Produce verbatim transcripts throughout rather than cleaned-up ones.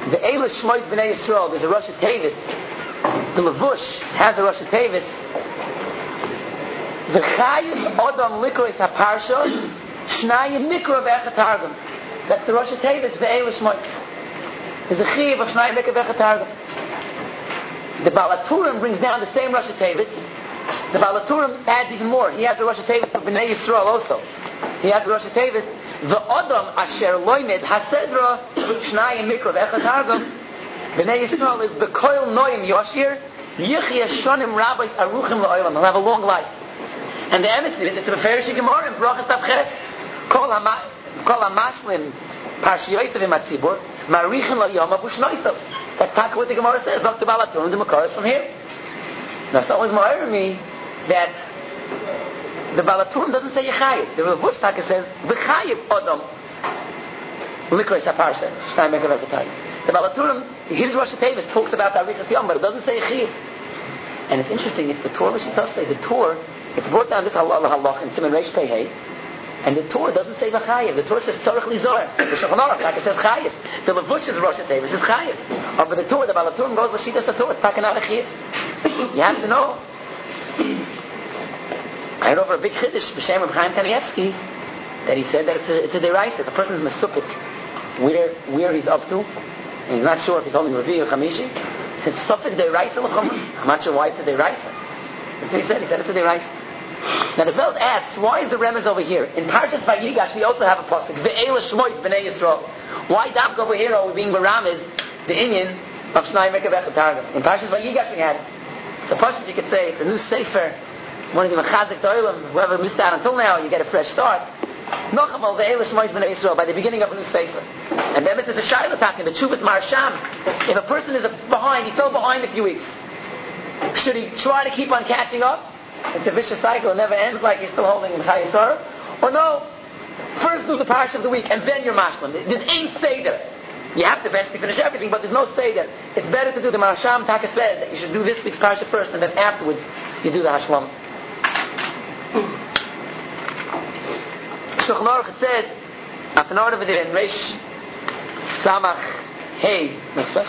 The Eilish Shmois B'nai Yisrael, there's a Rosh Tevis. The Levush has a Rosh Tevis. V'chayiv Odom Likrois HaParsha Shnayim Mikra V'Echat Targum. That's the Rosh Tevis, the Eilish Shmois. There's a Chiv of Shnayim Mikra V'Echat Targum. The Baal HaTurim brings down the same Rosh Tevis. The Baal HaTurim adds even more. He has the Rosh Tevis for B'nai Yisrael also. He has the Rosh Tevis. The Odom Asher Loimed Hasedra Shnayim Mikra V'Echad Targum B'nai Yisrael is B'koil Noyim Yoshir Yichya Shonim Rabbis Aruchim La'olam. He'll have a long life. And the emes is, it's a Beferish Gemara in Brachas Tavches. Kol HaMashlim Parshi Yosef Im HaTzibur Marichin La'yom Avushnoisav. That's exactly what the Gemara says. Dr. Baal HaTurim, the Makar is from here. Now someone's more me that the Baal HaTurim doesn't say Yechayiv. The Rav Wutztaka says V'chayiv Odom Likrois HaParsha Shnayim Mikra V'Echat Targum. The Baal HaTurim, his Rosh Tevis talks about the Arichas Yom, but it doesn't say Yechayiv. And it's interesting, if the Torah L'Shitah say the Torah, it's brought down this halach halach in Siman Reish Pei Hey, and the Torah doesn't say V'chayiv. The Torah says Tzorech Lizor. The Shulchan Aruch like it says Chayiv. The Levush's Rosh Tevis is Chayiv. Over the Torah, the Baal HaTurim goes L'Shitah the Torah. It's talking out Yechayiv. You have to know. I heard over a big chiddush b'shem of Chaim Kanievsky that he said that it's a, it's a deraisa. If a person is mesupik where where he's up to, and he's not sure if he's holding Revi or Chamishi, he said sufik deraisa l'chum. I'm not sure why it's a deraisa. That's what he said. He said it's a deraisa. Now the Veld asks, why is the remez over here? In Parshas Vayigash we also have a pasuk Ve'ela Shmois B'nai Yisrael. Why dafka over here are we being beramid the inyan of Shnayim Mikra V'Echat Targum? In Parshas Vayigash we had it. So pasuk you could say it's a new sefer. One of the Mechazik Toilim, whoever missed out until now, you get a fresh start. Nochamal Ve'ela Shmois B'nai Yisrael, by the beginning of a new sefer. And then there's a Shaila talking, the Chuvas Marsham. If a person is behind, he fell behind a few weeks, should he try to keep on catching up? It's a vicious cycle, it never ends like he's still holding in Chayesar. Or no, first do the parsha of the week, and then your mashlim. There's ain't Seder. You have to eventually finish everything, but there's no Seder. It's better to do the Marsham Taka says that you should do this week's parsha first, and then afterwards you do the Hashlam. Shulchan Aruch it says, Afanor of it in Reish Samach Hey Nefsach.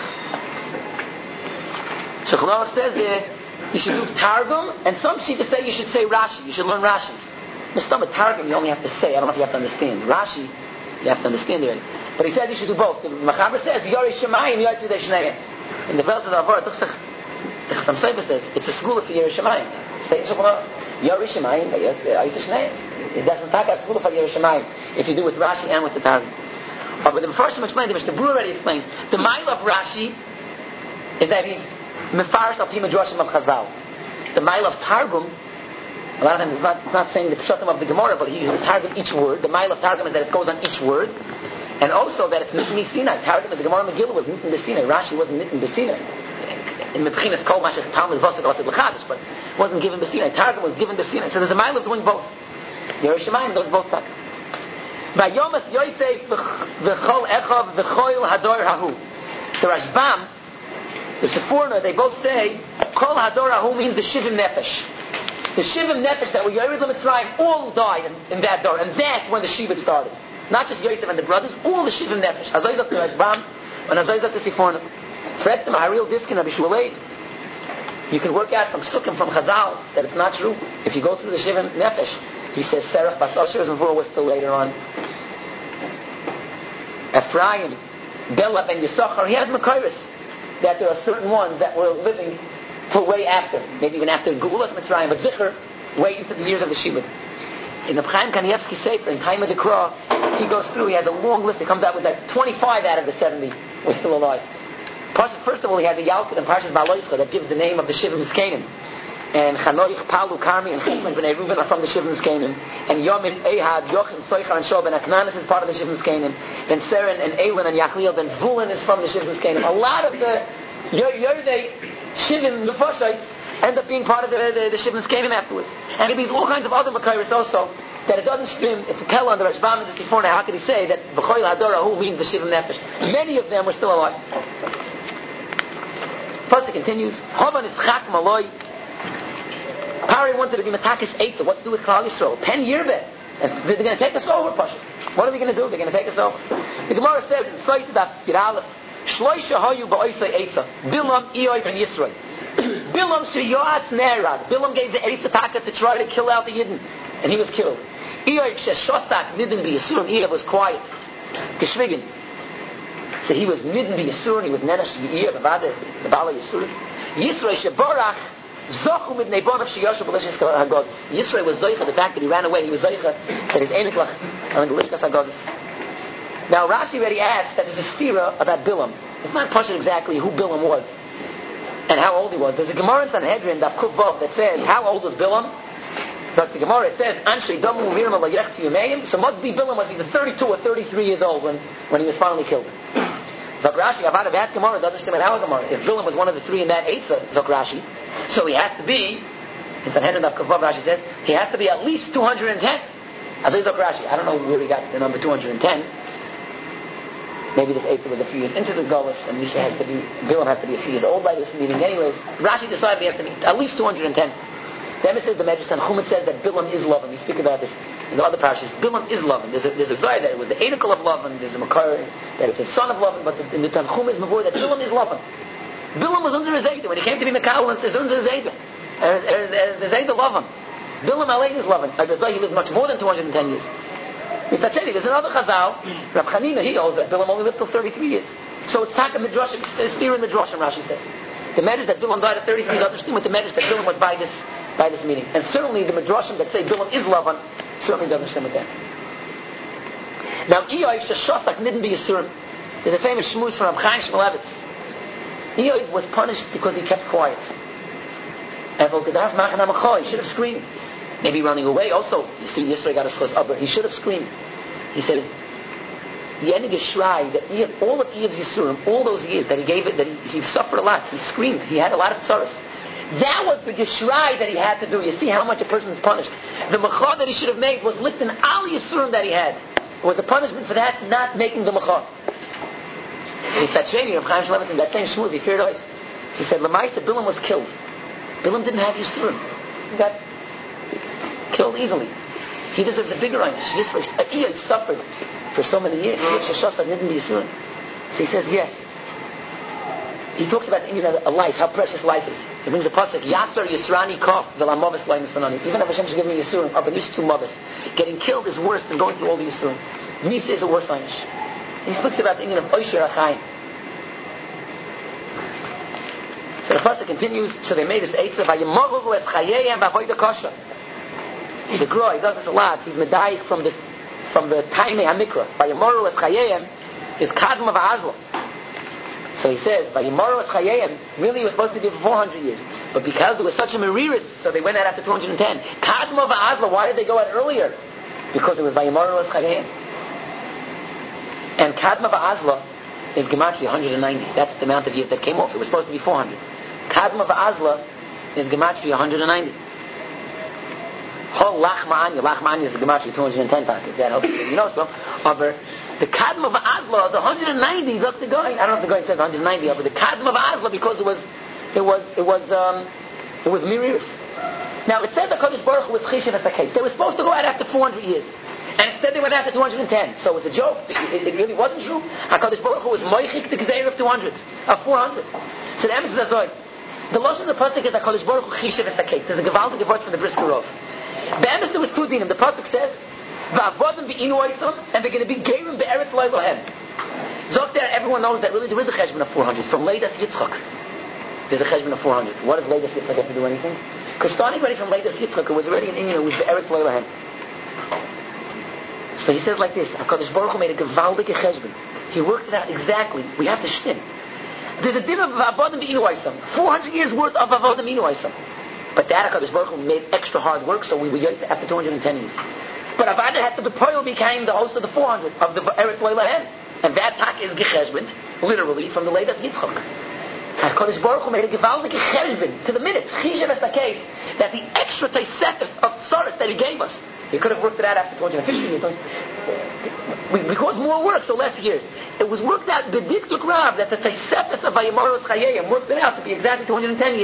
Shulchan Aruch says there you should do Targum, and some shita say you should say Rashi. You should learn Rashi's. Mistama Targum you only have to say. I don't know if you have to understand. Rashi you have to understand already. But he says you should do both. The Machaber says Yori Shemayim Yotzei Shnei. In the Velt of the Avar, the Chassam Sofer says it's a school for Yori Shemayim. Stay in Shulchan Aruch. Yori Shemayim Yotzei Shnei. It doesn't talk about school for Yori Shemayim if you do with Rashi and with the Targum. But the Mepharshim explained, the Mishnah Berurah already explains, the mile of Rashi is that he's Mefarsh al Pi Midrashim of Chazal. The mile of Targum, a lot of times it's not, it's not saying the Pshatim of the Gemara, but he's Targum each word. The mile of Targum is that it goes on each word. And also that it's Nitin Sinai. Targum is the Gemara Megillah was Nitin Sinai. Rashi wasn't Nitin Sinai. In Mepchinas Kol Mashech Talmud Vosek Osek L'Chadish, but wasn't given Sinai. Targum was given Sinai. So there's a mile of doing both. Yerushalayim does both Targum. Vayomas Yosef v'chol Echav v'choil Hador Hahu. The Rashbam, the Sephorna, they both say Kol Hador Hahu means the Shivim Nefesh. The Shivim Nefesh that were Yerid L'Mitzrayim all died in, in that door, and that's when the Shivit started. Not just Yosef and the brothers, all the Shivim Nefesh. Azoizak the Rashbam and Azoizak the Sephorna. Frektem Haril Diskin Abishulei. You can work out from Sukkim, from Chazal, that it's not true. If you go through the Shivim Nefesh, he says Serach Bas Asher and Vura was still later on. Ephraim, Bela ben Yisachar, he has Makairis that there are certain ones that were living till way after, maybe even after Geulas Mitzrayim, but Zikr, way into the years of the Shibud. In the Chaim Kanievsky Sefer, in Time of the Kra, he goes through, he has a long list, he comes out with like twenty-five out of the seventy were still alive. First of all, he has a Yalkut in Parshas Baloischa that gives the name of the Shivim Zkenim. And Chanoich, Palu, Karmi, and Chitman ben Reuven are from the Shivim Zkenim. And Yomim, Ehad, Yochim, Soichar, and Shob, and Aknanis is part of the Shivim Zkenim. Then Seren, and Elin, and Yachliel, then Zvulun is from the Shivim Zkenim. A lot of the Yerdei Shivim Nefashos end up being part of the, the, the Shivim Zkenim afterwards. And it means all kinds of other Makairis also, that it doesn't stream, it's a Kel on the Rashbam and the Sephorna. How can he say that B'choil Hador Ahu means the Shivim Nefesh? Many of them were still alive. First it continues, Havan is Chak Maloi. Pari wanted to be Matakis Eitzah. What to do with Klal Yisrael? Pen Yerbeh. And they're going to take us over, Pasha. What are we going to do? They're going to take us over. The Gemara says in Soitadaf Yiralef, Shloisha hayu ba'oisai eitza. Bilam, Iyov, and Yisroi. Bilam sheyoatz nerad. Bilam gave the Eitza Taka to try to kill out the Yidden, and he was killed. Iyov sheshosak nidin b'Yisurim. Iyov was quiet, geschwiegen. So he was nidin b'Yisurim. He was nenash Iyov avada the Bala Yisurim. Yisroi sheborach zochu mit neibonav sheyoshu b'lishkas hagozis. Yisroi was zoicha the fact that he ran away. He was zoicha that his eniklach on the lishkas hagozis. Now Rashi already asked that there's a stira about Bilam. It's not pushing exactly who Bilam was and how old he was. There's a Gemara in Sanhedrin, Daf Kuf Vav, that says, how old was Bilam? So the Gemara, it says, Anshe Damu Miram Ala Yerech Tiyumeim. So must be Bilam was either thirty-two or thirty-three years old when, when he was finally killed. Zok Rashi, Avad of that Gemara doesn't stem in our Gemara. If Bilam was one of the three in that Eitzah, Zok Rashi, so he has to be, in Sanhedrin Daf Kuf Vav, Rashi says, he has to be at least two hundred ten. As Zok Rashi, I don't know where he got the number two hundred ten. Maybe this Eitzah was a few years into the Golas, and Yisra has to be, Bilam has to be a few years old by this meeting. Anyways, Rashi decided he has to be at least two hundred ten. Then it says the Medrash Tanchumit says that Bilam is Lavan. We speak about this in the other parashas. Bilam is Lavan. There's a there's a Zayah that it was the Einikel of Lavan. There's a Makar that it's a son of Lavan. But the, in the Tanchumit is Mavur that Bilam is Lavan. Bilam was Unzer Zayda. When he came to be Mekal and says Unzer Zayda, the Zayda Lavan. Bilam Alein is Lavan. The Zayah lived much more than two hundred ten years. There's another Chazal, Rab Chanina, he holds that Bilam only lived till thirty-three years. So it's Taka Midrash, it's Steer in Midrash, Rashi says. The measures that Bilam died at thirty-three doesn't seem with the measures that Bilam was by this by this meeting. And certainly the Midrashim that say Bilam is Lavan certainly doesn't seem with that. Now, Iyov Sheshosak Nidin B'Yisurim. There's a famous shmuz from Rab Chaim Shmulevitz. Iyov was punished because he kept quiet. He should have screamed. Maybe running away also. You see, Yisrael got a schos upper. He should have screamed. He said, Yenig Yishrai, that Iyov, all of Iyov's Yisurim, all those years that he gave it, that he, he suffered a lot. He screamed. He had a lot of tzaras. That was the Yishrai that he had to do. You see how much a person is punished. The machar that he should have made was lifting all Yisurim that he had. It was a punishment for that, not making the machar. It's that training of Chaim Shlemitz in that same shmuz, he feared ice. He said, Lamaisa, Bilam was killed. Bilam didn't have Yisurim. He got killed easily. He deserves a bigger einish. Iyov suffered for so many years. Iyov Sheshosak didn't be Yisurim. So he says, yeah. He talks about you know, a life, how precious life is. He brings a pasuk, Yasser Yisrani Kof V'Lamovis Loim Yisanani. Even if Hashem should give me Yisurim, Abanish to Movis. Getting killed is worse than going through all the Yisurim. Misa is a worse einish. He speaks about the Indian of Oisher HaChaim. So the pasuk continues. So they made this eitzah Vayemoru es Chayeyem V'Avoida Kosha. The Groi does this a lot. He's medayik from the from the Taimei HaMikra. Vayemoru es Chayeyem is Kadma V'Azlo. So he says, Vayemoru es Chayeyem really was supposed to be for four hundred years, but because there was such a meriris, so they went out after two hundred ten. Kadma V'Azlo. Why did they go out earlier? Because it was Vayemoru es Chayeyem. And Kadma V'Azlo is Gematria one hundred ninety. That's the amount of years that came off. It was supposed to be four hundred. Kadma V'Azlo is Gematria one hundred ninety. Whole Lachma'anya. Lachma'anya is Gematria two hundred ten pockets. That helps you. You know so. Over the Kadma V'Azlo, the one hundred ninety is up to going. I don't know if the going says one hundred ninety, but the Kadma V'Azlo because it was, it was, it was, um, it was Mirius. Now it says HaKadosh Baruch Hu was Chishev Esaketz. They were supposed to go out after four hundred years. And instead they went after two hundred ten. So it's a joke. It, it really wasn't true. HaKadosh Baruch Hu was Moichik the Gezeir of two hundred, of four hundred. So the emphasis is on the Lashon of the Pasuk is HaKadosh Baruch Hu Chishev Esaketz. There's a Gevaldik word from the Brisker Rov. The emphasis there was two dinim. The Pasuk says, Va'avodim be'inu oisam, and they're going to be Gerim be'eretz lo'elohem. Zok there, everyone knows that really there is a cheshbon of four hundred. From Leidas Yitzchak, there's a cheshbon of four hundred. What does Leidas Yitzchak have to do anything? Because starting already from Leidas Yitzchak, it was already an Inyan, it was be'eretz lo'elohem. So he says like this, HaKadosh Baruch Hu made a gewaldige cheshbon. He worked it out exactly. We have to shtim. There's a din of Va'avodim be'inu oisam. four hundred years worth of Va'avodim be'inu oisam. But that HaKadosh Baruch Hu made extra hard work, so we were yet after two hundred ten years. But Avada had to bepoil became the host of the four hundred of the Eretz Lo'elohem. And that tak is gecheshbent, literally, from the Leidas Yitzchak. HaKadosh Baruch Hu made a gewaldige cheshbon to the minute, Chishev Esaketz, that the extra teisefes of tzaras that he gave us, he could have worked it out after two hundred fifty years. Because more work, so less years. It was worked out, the Diktuk Rav, that the teisefes of Vayemoru es Chayeyem worked it out to be exactly two hundred ten years,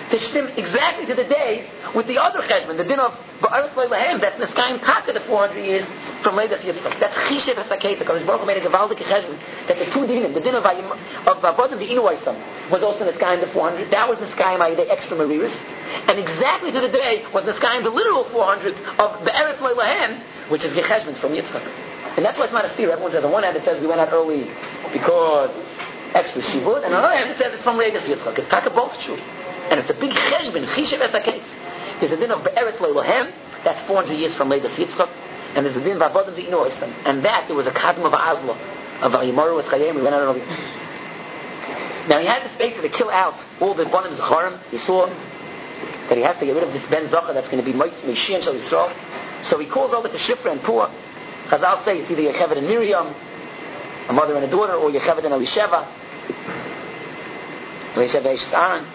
to shtim exactly to the day with the other cheshbon, the din of Ba'aretz Lo Lahem, that's Niskayim Taka, the four hundred years from Leidas Yitzchak. That's Chishev HaSaketza, because Baruch Hu made a Gevaldik cheshbon, that the two dinim, the din of Vabodim V'Inu Oisam, was also Niskayim the four hundred. That was Niskayim the extra Mariris. And exactly to the day was Niskayim the literal four hundred of Ba'aretz Lo Lahem, which is Gecheshbon from Yitzchak. And that's why it's not a steer. Everyone says, on one hand it says we went out early because extra shivud, and on the other hand it says it's from Leidas Yitzchak. It's taka both true. And it's a big cheshbon, chishev esaketz. There's a din of Be'eretz Lo Lahem, that's four hundred years from Leidas Yitzchak, and there's a din of Avodim V'Inu Oisam. And that, there was a kadam of Azla, of Yimaru was Chayim, we went out early. Now he had this bait to kill out all the Bonim Zacharim. He saw that he has to get rid of this Ben Zachar that's going to be Meshi and Shal Yisrael. So he calls over to Shifra and Pua. Chazal say it's either Yechevet and Miriam, a mother and a daughter, or Yechevet and Elisheva, Elisheva Eishes Aaron.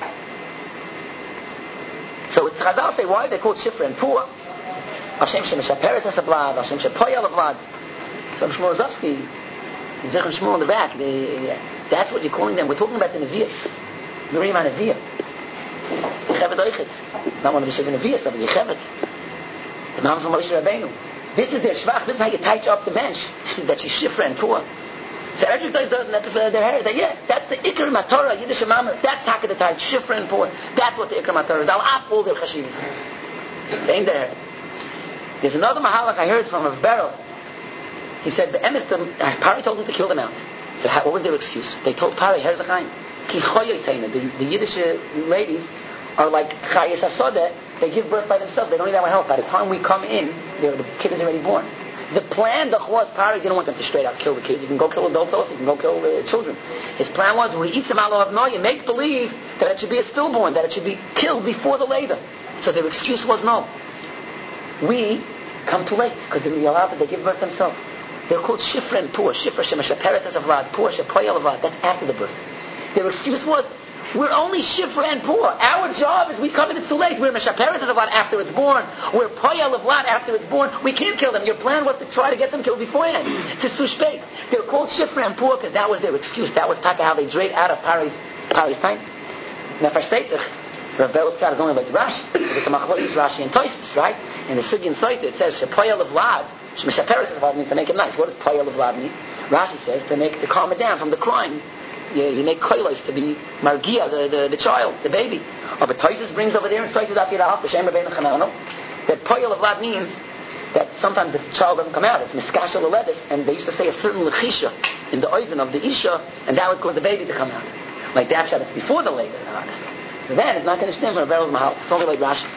So it's Chazal say, why are they called Shifra and Pua? Hashem Shem Shaperes has a blood, Hashem Shem Poyal of blood. So Shmuel Zovsky, in Zechon Shmuel in the back, they, that's what you're calling them. We're talking about the Nevi'as. Miriam and Nevi'ah. Yechevet Oichet. Not one of the Shivin Nevi'as, but Yechevet. The Mom from Moshe Rabbeinu. This is their shvach. This is how you touch up the bench. That she's shifra and poor. So Edric does their hair. That, yeah, that's the ikar matorah. Yiddish Imam. That's taka the touch. Shifra and poor. That's what the ikar matorah is. I'll up all their chashivas. Saying their hair. There's another mahalach I heard from Rav Beryl. He said the emes, the Pari told them to kill them out. So how, what was their excuse? They told Pari, here's the chaim. Ki choyos heina. The Yiddish ladies are like chayes asodeh. They give birth by themselves. They don't need our help. By the time we come in, the kid is already born. The plan, the was Pari didn't want them to straight out kill the kids. You can go kill adults also. You can go kill the children. His plan was, you make believe that it should be a stillborn, that it should be killed before the labor. So their excuse was no. We come too late because they allowed that they give birth themselves. They're called Shifra and Pur. Shifra Shemasha Peres as Avad, Pur Shepoyal Avad. That's after the birth. Their excuse was, we're only Shifra and Pur. Our job is we come in, it's too late. We're Mesha Peres as Avad after it's born. We're Poyal Avad after it's born. We can't kill them. Your plan was to try to get them killed beforehand. It's a sushpeit. They're called Shifra and Pur because that was their excuse. That was taka how they drayed out of Pari's, Pari's time. Now, versteht sich, Rav Beryl's pshat is only like Rashi. It's a machlokes Rashi and Tosfos, right? In the Sugya and Soita it says Shepoyal Avad. Shemesha Peres as Avad means to make it nice. What does Poyal Avad mean? Rashi says to make to calm it down from the crying. You, you make koilos to be margia, the, the, the child, the baby. Oh, but Tosfos brings over there and Soita Daf Yirah, B'Shem Rabbeinu Chanano, that Poyal Avad means that sometimes the child doesn't come out. It's miskasha leledis, and they used to say a certain lechisha in the oizen of the isha, and that would cause the baby to come out. Like that pshat, it's before the labor. So then it's not going to stem from a Beryl's mahal. It's only like Rashi.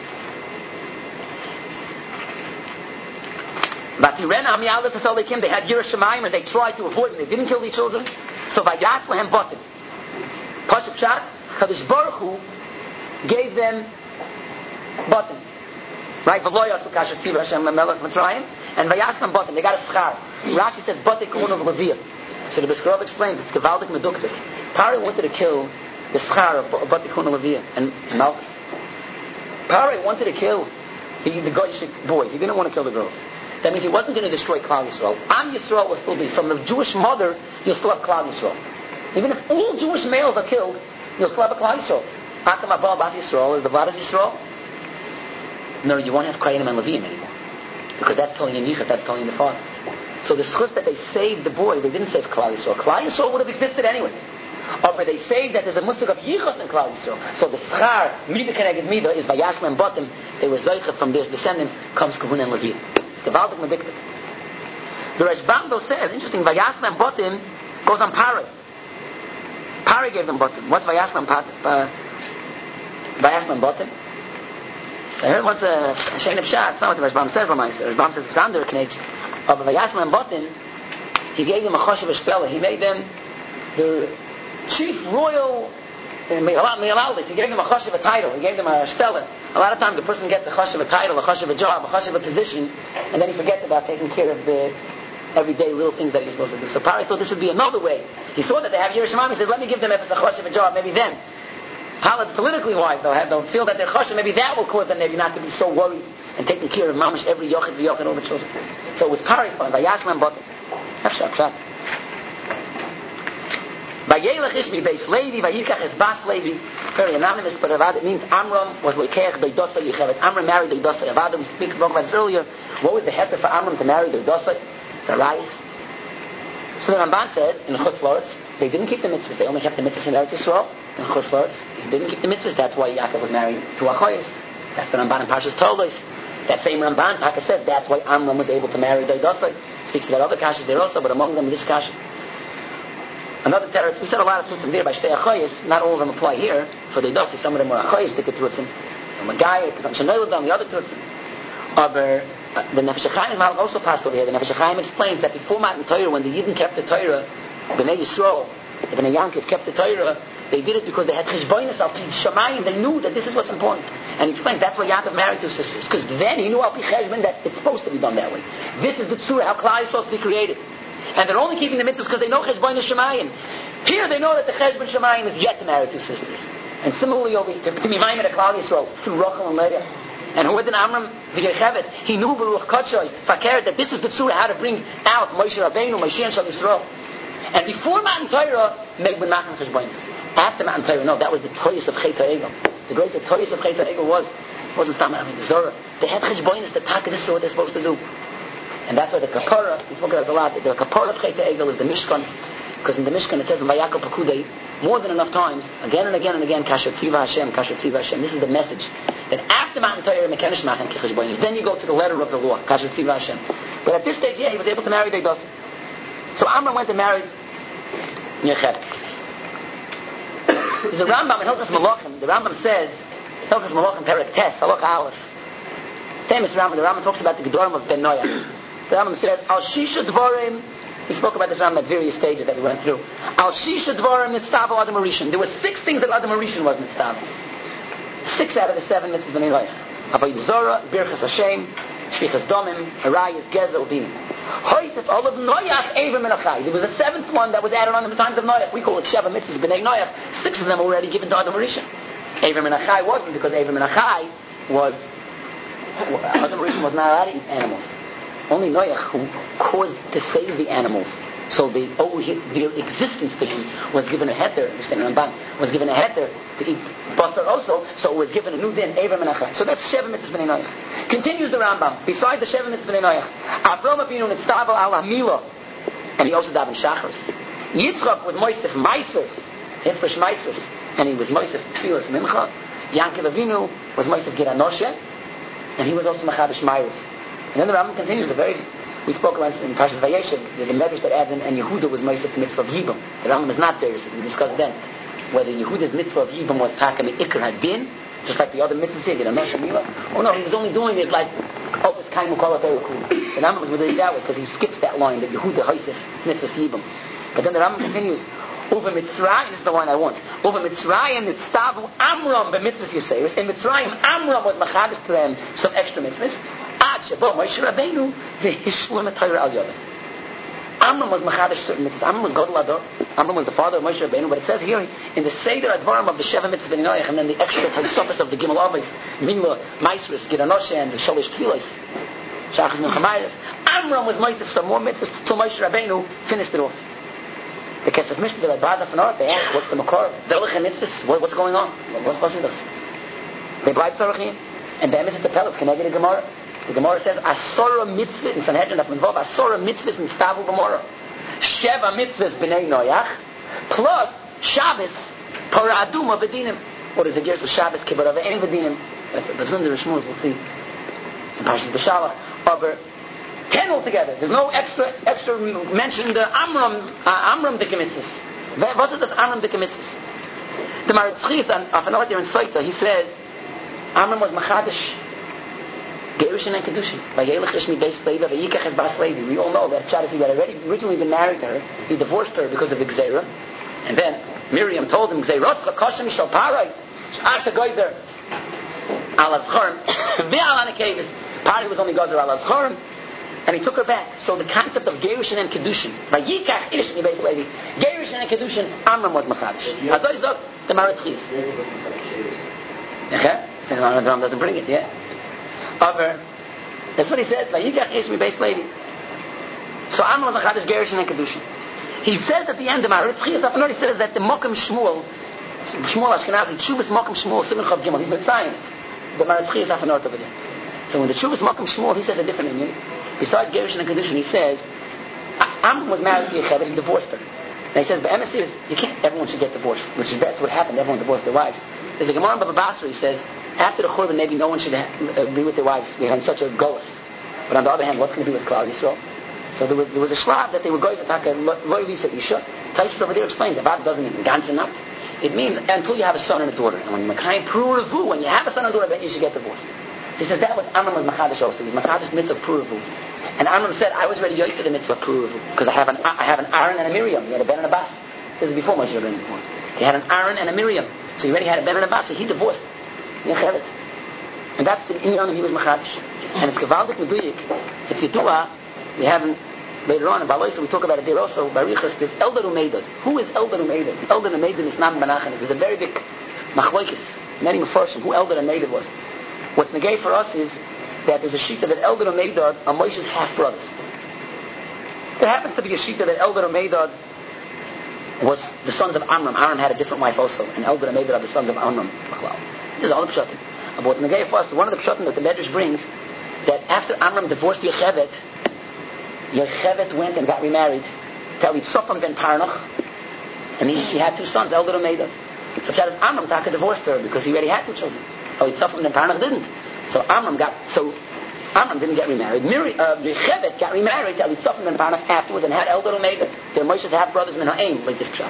But they had Yiras Shamayim and they tried to avoid them. They didn't kill these children. So by Yas Lahem Botim, Pashup Pshat, Kadosh Baruch Hu gave them Botim. Right? V'lo yasu kasher tzivah Hashem melech Mitzrayim, and Vayas Lahem Botim. They got a schar. Rashi says Botim Kuhun of Leviah. So the Biskarov explains it's Gevaldik Meduktik. Pari wanted to kill the schar of Botim Kuhun of Leviah and Malchus. Pari wanted to kill the, the Goyish boys. He didn't want to kill the girls. That means he wasn't going to destroy Klal Yisrael. Am Yisrael will still be. From the Jewish mother, you'll still have Klal Yisrael. Even if all Jewish males are killed, you'll still have a Klal Yisrael. Atam Abba Bas Yisrael is the Vlad Yisrael. No, you won't have Kohanim and Levim anymore. Because that's telling in Yichud, that's telling in the father. So the schus that they saved the boy, they didn't save Klal Yisrael. Klal Yisrael would have existed anyways. Or but they saved that there's a musik of Yichus in Klal Yisrael. So the schar, Mida Keneged Mida, is by Yaslam Botim, they were Zeicha from their descendants, comes Kahun and Levim. Gevaldik mediktik. The Rashbam though says, interesting, Vayaslam Botim goes on Pari. Pari gave them Botim. What's Vayaslam uh, Vayaslam Botim? I heard once a Shein of Pshat, it's not what the Rashbam says, the Rashbam says, B'Zander Knech, of Vayaslam Botim, he gave them a Choshev Eshpela. He made them the chief royal Me'alaldis. He gave them a Choshev a title. He gave them a Stella. A lot of times a person gets a Choshev a title, a Choshev a job, a Choshev a position, and then he forgets about taking care of the everyday little things that he's supposed to do. So Pari thought this would be another way. He saw that they have Yiras Shamayim. He said, let me give them if it's a Choshev a job, maybe then. How politically wise, they'll, have, they'll feel that they're Choshev, maybe that will cause them maybe not to be so worried and taking care of mamish every yochid v'yochid over children. So it was Pari's plan. Vayaslam Botim. Vayelech ish mi beis Levi, vayikach es bas Levi. Very anonymous, but Avad, it means Amram was lekeach doidosa Yechevet. Amram married doidosa Avad. We speak about this earlier. What was the heter for Amram to marry doidosa? It's a rise. So the Ramban says in Chutz La'aretz, they didn't keep the mitzvahs. They only kept the mitzvahs in Eretz Yisrael. In Chutz La'aretz, they didn't keep the mitzvahs. That's why Yaakov was married to Achoyes. That's the Ramban in Parshas Toldos. That same Ramban, Taka says, that's why Amram was able to marry doidosa. Speaks to that other kashas there also, but among them this kasha. Another teretz, we said a lot of tzutzim there by Shtei Achoyes. Not all of them apply here. For doidosa, some of them were Achoyes, they could tzutzim. Magayir, Kedam Shanoiladam, the other tzutzim. Aber uh, the Nefesh HaChaim Malach also passed over here. The Nefesh HaChaim explains that before Matan Torah, when the Yidden kept the Torah, Bnei Yisrael, the Bnei Yankiv kept the Torah, they did it because they had cheshbonos al pi shamayim. They knew that this is what's important. And he explained that's why Yaakov married two sisters, because then he knew al pi cheshbon that it's supposed to be done that way. This is the tzura how Klal is supposed to be created, and they're only keeping the mitzvahs because they know cheshbonos shamayim. Here they know that the cheshbon shamayim is yet to marry two sisters. And similarly over to, to be maimed at Klal Yisrael through Rachel and Leah. And who did Amram the Yechevet? He knew Baruch Kodshoy Fakir that this is the tzura how to bring out Moshe Rabbeinu, Moshe and Shal Yisrael. And before Matan Torah, Megbin Machan cheshbonos. After Matan Torah, no, that was the Toyos of Chet HaEgel. The grace of Toyos of Chet HaEgel was, wasn't Stam having the Zorah. They had cheshbonos, the Taka, this is what they're supposed to do. And that's why the Kapara, we spoke about it a lot, the Kapara of Chet HaEgel is the Mishkan, because in the Mishkan it says in Vayakal Pekudei, more than enough times, again and again and again, Kasher Tziva Hashem, Kasher Tziva Hashem. This is the message, that after Matan Torah, Mekenish Machan cheshbonos, then you go to the letter of the law, Kasher Tziva Hashem. But at this stage, yeah, he was able to marry Deidos. So Amram went and married Yechevet. There's a Rambam in Hilchas Malachim. The Rambam says, Hilchas Malachim Perek Tes, Halach Aleph. Famous Rambam. The Rambam talks about the Gedorim of Ben Noach. The Rambam says, Al Shisha Dvorim. We spoke about this Rambam at various stages that we went through. Al Shisha Dvorim Nitztavo Adam Arishan. There were six things that Adam Arishan was Nitztavo. Six out of the seven mitzvahs Ben Noach. Avodah Zorah, Birchas Hashem, Shvichas Domim, Arayas, Geza, Uvim. Hoysef Olav Noach, Avram and Achai. There was a seventh one that was added on in the times of Noach. We call it Sheva Mitzvahs B'nai Noach. Six of them were already given to Adam Arishan. Avram and Achai wasn't, because Avram and Achai was, Adam Arishan was not allowed to eat animals. Only Noach, who caused to save the animals. So they owe their existence to him, was given a heter, understand Ramban, was given a heter to eat basar also, so it was given a new din, Avram and Achai. So that's Sheva Mitzvahs B'nai Noach. Continues the Rambam, besides the Sheva Mitzvahs B'nai Noach, Avram Avinu Nitztavel al Hamila, and he also davened Shachris. Yitzchak was Moisef Meisers, Hifresh Meisers, and he was Moisef Tfilas Mincha. Yankov Avinu was Moisef Ger Anoshe, and he was also Machadish Ma'ariv. And then the Rambam continues, a very, we spoke about in Parshas Vayeshev, there's a medrash that adds in, and Yehuda was Moisef the mitzvah of Yibam. The Rambam is not there, so we discussed then, whether Yehuda's mitzvah of Yibam was Taka Me'ikr Hadin, just like the other mitzvahs here, Ger Anoshe Mila. Oh no, he was only doing it like, oh, this kind of quality. The Rambam was with it that way, because he skips that line, that Yehuda Hoisef mitzvah Yibam. But then the Rambam continues, Over Mitzrayim, this is the one I want. Over Mitzrayim, Nitztavu Amram b'mitzvahs Yisayris. In Mitzrayim, Amram was machadish to them some extra mitzvahs. Ad shebo Moshe Rabbeinu v'hishlam etayra al yodah. Amram was machadish certain mitzvahs. Amram was Gadol Ador. Amram was the father of Moshe Rabbeinu. But it says here in the Seder Advarim of the Sheva Mitzvahs B'nai Noach, and then the extra Tosafos of the Gimel Avos, Mila, Maisris, Ger Anoshe, and the Shalish Tfilos, Shachas Mincha Ma'ariv. Amram was Moshe some more mitzvahs till Moshe Rabbeinu finished it off. The Kesef Mishnah, they're like Baza Fanor, they ask, what's the Makor? Derech mitzvahs? What, what's going on? What's possible this? They blind Tzarechim, and the Emes it's a pellet, can I get a Gemara? The Gemara says, Asora mitzvah, in Sanhedrin, Daf Menvav, Asora mitzvahs in Stavu Gemara. Sheva mitzvahs b'nei Noach, plus Shabbos, Torah Aduma v'dinim. What is the gears of Shabbos, Kibbutz v'ein v'dinim? That's a Bazunder Shmuz, we'll see. In Parshas B'Shalach, over ten altogether. There's no extra extra mention the Amram, uh, Amram Dike Mitzvahs. What is this Amram Dike Mitzvahs? The Maritzchis, of an author in Saita, he says, Amram was Machadish, Gerushin and Kedushin. Vayelech ish mi beis Levi, vayikach es bas Levi. We all know that Shabbos, he had already originally been married to her. He divorced her because of the Gzeira. And then Miriam told him, Gzeirotcha koshem mishal parai, Arta Geyser, al azchorim, ve'al anakevis. Parai was only Geyser al azchorim. And he took her back. So the concept of Gerushin and Kedushin, vayikach ish mi beis Levi, Gerushin and Kedushin, Amram was Machadish. Azoi zog, the Maritzchis. Okay? The Rambam doesn't bring it, yeah? Over, that's what he says. Vayikach ish mi beis Levi. So Amram was Machadish, Gerushin and Kedushin. He says at the end of Ma'ariv Tchias Afanot, he says that the Mokum Shmuel, Shmuel Ashkenazi, Tshuvas Mokum Shmuel, Simon Chav Gimel, he's been signing it. The Ma'ariv Tchias Afanot over there. So when the Tshuvas Mokum Shmuel, he says a different opinion. Besides Gerushin and Kedushin, he says, Amram was married to Yocheved, he divorced her. And he says, but M S is, you can't, everyone should get divorced, which is, that's what happened, everyone divorced their wives. There's a Gemara in Baba Basra, he says, after the Churban, maybe no one should ha- uh, be with their wives. We had such a ghost. But on the other hand, what's going to be with Klal Yisrael? So there was, there was a shlav that they were going to attack a loy lisa isha. Taisus over there explains, Abad doesn't mean ganzen up. It means until you have a son and a daughter. And when you're Makayim Pru'uravu, when you have a son and a daughter, then you should get divorced. So he says that was Amram was Machadash also. He was Machadash mitzvah Pru'uravu. And Amram said, I was ready to yoy the mitzvah Pru'uravu. Because I have an I have an Aaron and a Miriam. He had a Ben and a Bas. This is before Moshe Rabbeinu was born. He had an Aaron and a Miriam. So he already had a Ben and a Bas. So he divorced Yocheved. And that's the Inyan he was Machadash. And it's Gavaldik Meduyik. It's Yidua. We haven't, later on in Baloisa, we talk about it there also, Barichas, there's Elder Umeidad. Who is Elder Umeidad? Elder Umeidad is not Menachem. There's a very big Machloikis, many Mefarshim, who Elder Umeidad was. What's negay for us is that there's a Shita that Elder Umeidad are Moshe's half-brothers. There happens to be a Shita that Elder Umeidad was the sons of Amram. Amram had a different wife also, and Elder Umeidad are the sons of Amram. This is all the Pshatim. But what's negay for us, one of the Pshatim that the Medrash brings, that after Amram divorced Yocheved, Yocheved went and got remarried to Elitzophan ben Parnach, and he, she had two sons, Elder Umeidad. So Pshat is Amram Taka divorced her because he already had two children. Elitzophan ben Parnach didn't. So Amram got so Amram didn't get remarried. Miri, uh, Yocheved got remarried to Elitzophan ben Parnach afterwards and had Elder Umeidad. They're Moshe's half brothers Min Ha'aim, like this Pshat.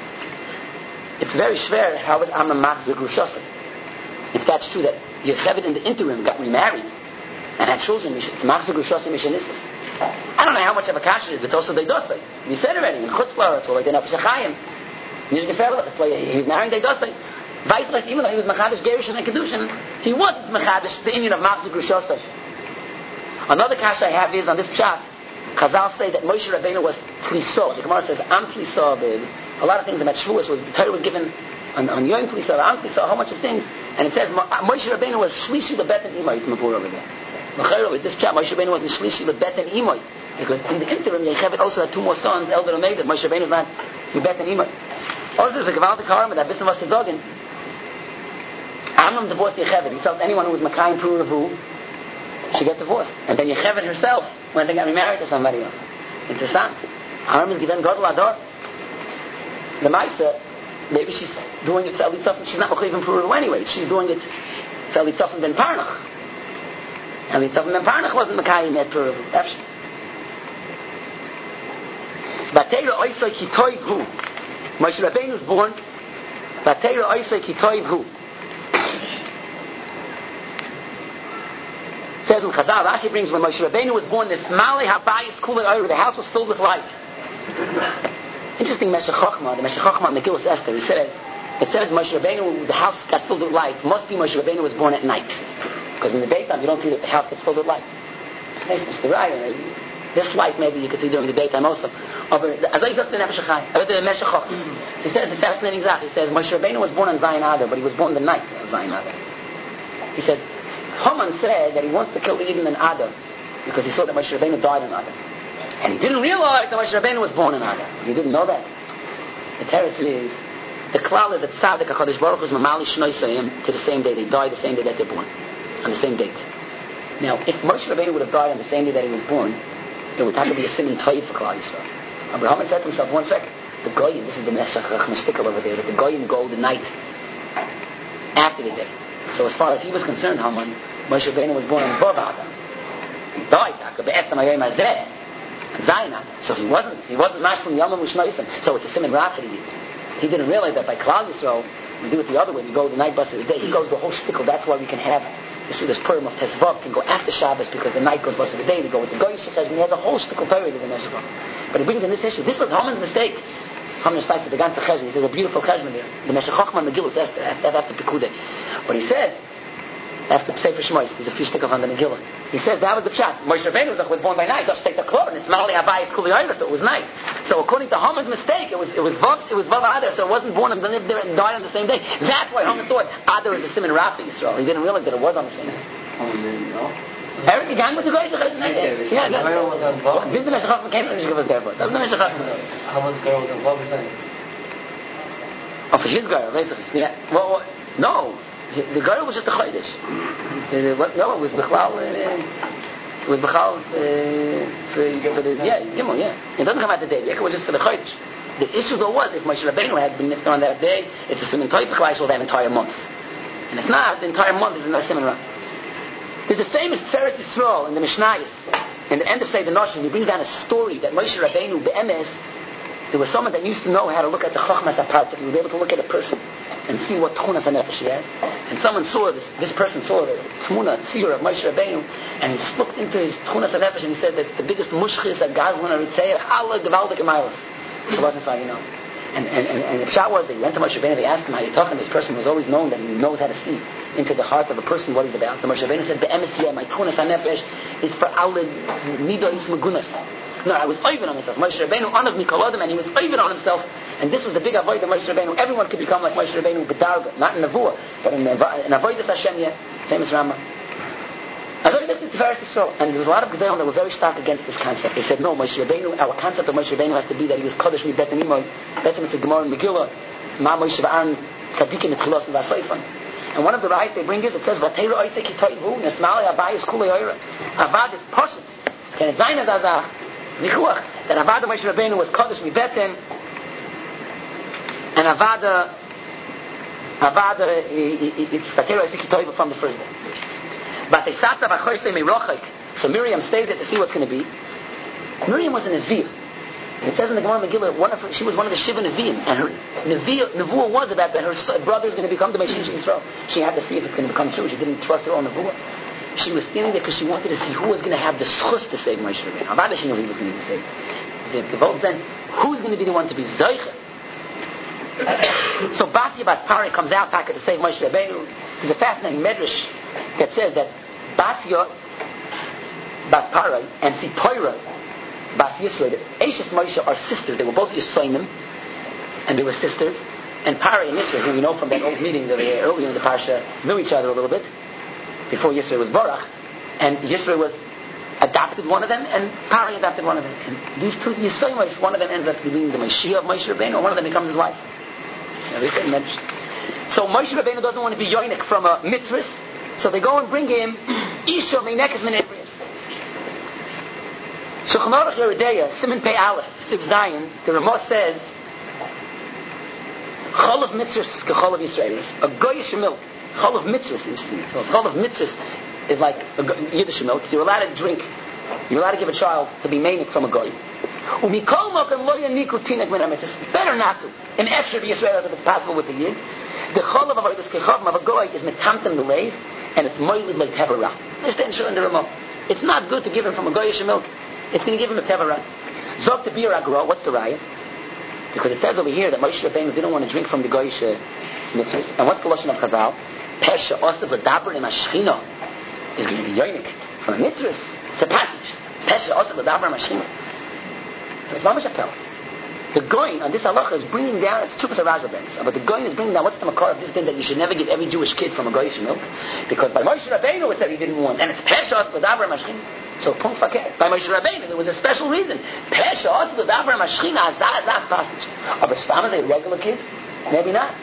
It's very schwer how was Amram Machzor Grushosai. If that's true that Yocheved in the interim got remarried and had children, it's Machzor Grushosai Mishanissus. I don't know how much of a kasha is. It's also Deidosai. We said already in Chutzpah. It's all like the Nefesh HaChaim. He was marrying Deidosai. Vice even though he was Machadash Gerushin and Kedushin, he wasn't Machadash the Indian of Machzor Grushosai. Another kasha I have is on this pshat. Chazal say that Moshe Rabbeinu was Tliso. The Gemara says Am Tliso. A lot of things about Shavuos was the Torah was given on, on Yom Tliso, Am Tliso, a whole bunch of things, and it says Moshe Rabbeinu was Shlishi Lebet and Imay. It's Mavur over there. With this chap, Moshe Rabbeinu was in Shlishi Lebet and Imay, because in the interim Yocheved also had two more sons, Elder Umeidad. Moshe Rabbeinu was not Lebet and Imay. Also, there's a Gavaldik Haram that Bissam was Tezogin. Amram divorced Yocheved. He felt anyone who was Makayim Pru'uravu should get divorced, and then Yocheved herself went and got remarried to somebody else. Interessant. Amram is given Gadol Ador. The Maisa, maybe she's doing it for Elitzophan. She's not Makayim Pru'uravu anyway. She's doing it for Elitzophan ben Parnach. And Elitzophan ben Parnach wasn't Makayim at Pru'uravu. Efshon. Batera Oisai Ki Toiv Hu. Moshe Rabbeinu was born. Batera Oisai Ki Toiv Hu. It says in Chazal, Rashi brings when Moshe Rabbeinu was born, the Smali Habayis Kulei Oyer, the house was filled with light. Interesting Meshech Chochmah, the Meshech Chochmah Megillas Esther. It says, it says Moshe Rabbeinu, the house got filled with light. Must be Moshe Rabbeinu was born at night, because in the daytime you don't see that the house gets filled with light. This light maybe you could see during the daytime also. As I looked at the Meshech Chochmah, so he says a fascinating thing. He says Moshe Rabbeinu was born on Zion Adar, but he was born the night of Zion Adar. He says Haman said that he wants to kill the Eden in Adar because he saw that Moshe Rabbeinu died in Adar. And he didn't realize that Moshe Rabbeinu was born in Adar. He didn't know that. The teretz is, the klal is that Tzaddik HaKadosh Baruch Hu is Mamali Shnoisayim to the same day. They die the same day that they're born. On the same date. Now, if Moshe Rabbeinu would have died on the same day that he was born, it would have to be a siman toiv for Klal Yisrael. Abraham said to himself, one second, the Goyim, this is the Meshach Chachmashtikal over there, that the Goyim go the night after the day. So as far as he was concerned, Haman, Moshe Rabbeinu was born in Vav Adar. He died, Be'etzem Hayom Hazeh, and Zion Adar. So he wasn't, he wasn't Mashlim Yomam U'Shnoisem. So it's a siman rachid. He didn't realize that by Klal Yisrael, we do it the other way. We go the night bus of the day. He goes the whole shtickle. That's why we can have this, this Purim of Tezvav can go after Shabbos because the night goes bus of the day. We go with the Goyish Cheshbon. He has a whole shtickle Torah to the Meshach. But he brings in this issue. This was Haman's mistake. Haman starts with the ganze Cheshbon. He says a beautiful Cheshbon there. The Meshach Chochmah Megillah says after, after Pekudei. But he says after Sefer Shmois, there's a few shtickles on the Megillah. He says that was the pshat. Moshe Rabbeinu was born by night. Just take the cloth and it's Mali Habayis Kuli Oyer, so it was night. So according to Haman's mistake, it was it was Vav it was Vav Adar, so it wasn't born and lived there and died on the same day. That's why Haman thought Adar is a siman Rafi Yisrael. He didn't realize that it was on the same day. Haman didn't know. Eric gegangen mit der Geist. Ja, ja. Bis der Mensch came and he was there. Das der Mensch. How much girl was involved with that? Oh, for his girl, basically. Yeah. Well, well, no. The girl was just a Chodesh. Uh, what? No, it was Bechal. Uh, it was Bechal uh, for, for the yeah, Gimel. Yeah. It doesn't come out the day. It was just for the Chodesh. The issue though was if Moshe Rabbeinu had been niftar on that day, it's a simon toif for that entire month. And if not, the entire month is a simon run. There's a famous Tiferes Yisrael in the Mishnayos, in the end of Seder Noshim, he brings down a story that Moshe Rabbeinu be'emes, there was someone that used to know how to look at the Chochmas HaPartzah. He would be able to look at a person and see what Tchunas HaNefesh he has. And someone saw this, this person saw the Tmuna, Tzir of Moshe Rabbeinu, and he looked into his Tchunas HaNefesh and he said that the biggest Mushchis, a Gazlan, a Ritzeir, Allah, Gevaldik, Emailas. It wasn't so, you know. And, and, and, and the pshat was that he went to Moshe Rabbeinu, they asked him how you're talking. This person was always known that he knows how to see into the heart of a person what he's about. So Moshe Rabbeinu said, Be'emes yeh, my Tchunas HaNefesh is for Allah, Midos Magunas. No, I was oivin on myself. Moshe Rabbeinu honored me koladim, and he was oivin on himself. And this was the big avoid of Moshe Rabbeinu. Everyone could become like Moshe Rabbeinu b'darga, not in Nevuah, but in, in avodas Hashem yet. Famous Rama. I thought it was Tiferes Yisrael, and there was a lot of Gedolim that were very stark against this concept. They said, no, Moshe Rabbeinu, our concept of Moshe Rabbeinu has to be that he was Kodesh mi bet animoy. Betzim it's a Gemara in Megillah, Ma Moshe v'Aaron tzadikim et chilos v'asoifan. And one of the rights they bring is, it says, V'ateiru oisek yitoivu, nesmali abayis kulei oira. Avad, it's poshut. Can it zayin as azach? Vichuach. That Avada Moshe Rabbeinu was Kodesh mi betem, and Avada, Avada, it's V'ateiru oisek yitoivu from the first day. But they stopped up Achorsei Meirochik. So Miriam stayed there to see what's going to be. Miriam was a Nevi'ah. And it says in the Gemara Megillah, one of her, she was one of the Shiva Nevi'im. And her Nevi'ah, Nevuah was about that her brother is going to become the Mashiach Yisrael. She had to see if it's going to become true. She didn't trust her own Nevuah. She was standing there because she wanted to see who was going to have the schus to save Moshe Rabbeinu. Avada she knew he was going to be saved. She said, the then, who's going to be the one to be Zoicha? So Batya Bas Pari comes out to save Moshe Rabbeinu. There's a fascinating medrash that says that Basya Bas Parai and Sipora Bas Yisro, the Eishes Moshe are sisters. They were both Yisoimim, and they were sisters. And Parai and Yisro, who we know from that old meeting that they earlier in the parsha, knew each other a little bit before Yisro was Borach, and Yisro was adopted one of them, and Parai adopted one of them. And these two Yisoimos, one of them ends up being the Mashiach of Moshe Rabbeinu, and one of them becomes his wife. So Moshe Rabbeinu doesn't want to be yoinik from a mitzvah. So they go and bring him Isha Meinekes Menefrius. Shulchan Aruch Yeridea, Siman Pei Aleph, Siv Zion, the Ramah says, Chol of Mitzvahs, Chol of Yisraelis, a goyish milk, Chol of Mitzvahs, Chol of Mitzvahs is like a Yiddish milk. You're allowed to drink, you're allowed to give a child to be meinik from a goy. Umikol Mokan Lo Yaniku Tinek Min HaMitzvahs, better not to. In Efshar Yisrael, if it's possible with the Yid. The Chol of Avodas Kechavim of a goy is metamtem the leiv, and it's moilid like tevara. There's the ensure in the Ramah. It's not good to give him from a goyish milk. It's going to give him a tevara. Zog to bir agro. What's the raya? Because it says over here that Moshe Rabbeinu didn't want to drink from the goyish uh, mitzvahs. And what's the lashon of Chazal? Pesha osav l'daber im hashchina is going to be yoinik from the mitzvahs. It's a passage. Pesha osav l'daber im hashchina. So it's mamash apel. The Goyin on this halacha is bringing down, it's Chupas HaRajah Benz, but the Goyin is bringing down, what's the makar of this thing that you should never give every Jewish kid from a Goyish milk? Because by Moshe Rabbeinu it said he didn't want, and it's Peshas L'davar Mashchina. So Pum Fakir. By Moshe Rabbeinu there was a special reason. Peshas L'davar Mashchina Azah Azah Pasnish. But Stam is a regular kid? Maybe not.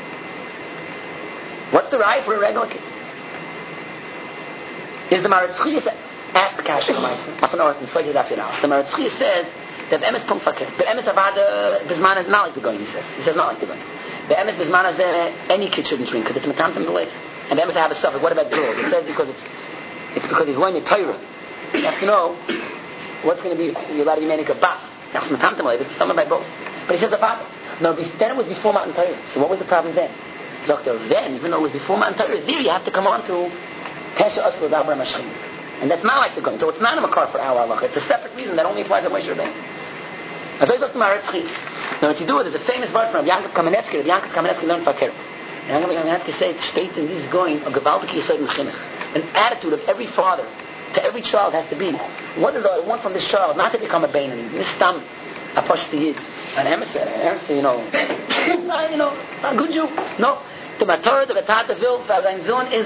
What's the right for a regular kid? Is the Maratz Chiyah asked the Kasha Meissen, Mafan in Svayt Yadaf The Maratz Chiyah says, that Emes Pum Fakir. But Emes Avada Bisman is not like the Goyin, he says. He says not like the Goyin. The Emes Bisman is uh, any kid shouldn't drink because it's Metamtem Beleif. And the Emes have a suffix. What about girls? It says because it's it's because he's learning Torah. You have to know what's going to be, you're allowed to be making a bas. That's Metamtem Beleif. It's something by both. But he says the Father. No, then it was before Matan Torah. So what was the problem then? Doctor, then, even though it was before Matan Torah, there you have to come on to Pesha Asla Dabra Mashchim. And that's not like the Goyin. So it's not a makar for our halacha. It's a separate reason that only applies to Moshe Rabbeinu. As I looked at Maratz Chiyah. Now, what you do, there's a famous word from Yankov Kamenetsky that Yankov Kamenetsky learned Fakert. And Yankov Kamenetsky said, state in this going, a gewaltige Yesod Mechinech. An attitude of every father to every child has to be, what do I want from this child? Not to become a Beinani. Mistam, a Pashti Yid, an emissary, an emissary, you know, you know, a good Jew. No. The Matorah, the Vatata Vil, Vazain Zon is